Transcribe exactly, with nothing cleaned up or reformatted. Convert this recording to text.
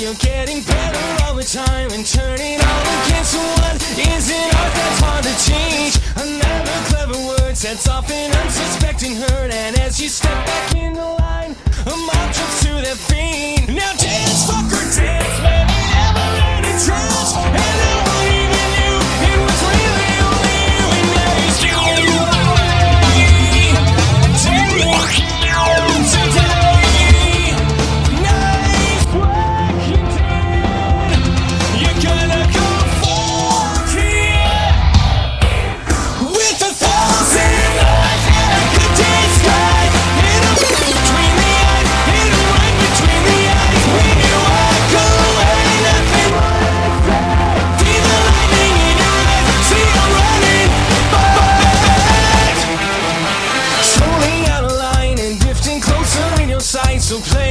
you're getting better all the time and turning all against what is an art that's hard to teach. Another clever word sets off an unsuspecting hurt, and as you step back in the line, a mob jumps to their feet. Now dance, fucker, dance, man, you never learned to trust, and no one even knew it was really only you, and now he's doing you away. Take it down today. Nice work you did. You're gonna go for it with a thousand eyes and a good day's sky. It'll be between the eyes, it'll right between the eyes. When you walk away, nothing more to say. See the lightning in your eyes, see you running back. Slowly out of line and drifting closer in your sight, so play